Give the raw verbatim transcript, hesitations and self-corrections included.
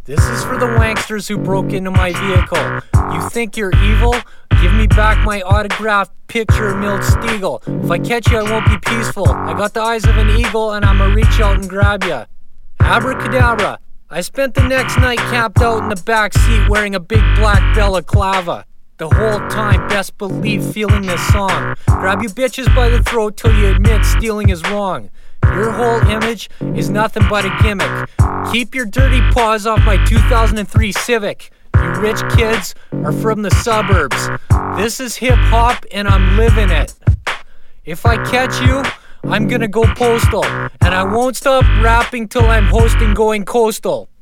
This is for the wanksters who broke into my vehicle. You think you're evil? Give me back my autographed picture of Milt Stegall. If I catch you, I won't be peaceful. I got the eyes of an eagle and I'ma reach out and grab ya. Abracadabra. I spent the next night camped out in the back seat wearing a big black balaclava. The whole time, best believe feeling this song. Grab you bitches by the throat till you admit stealing is wrong. Your whole image is nothing but a gimmick. Keep your dirty paws off my two thousand three Civic. You rich kids are from the suburbs. This is hip hop and I'm living it. If I catch you, I'm gonna go postal. And I won't stop rapping till I'm hosting Going Coastal.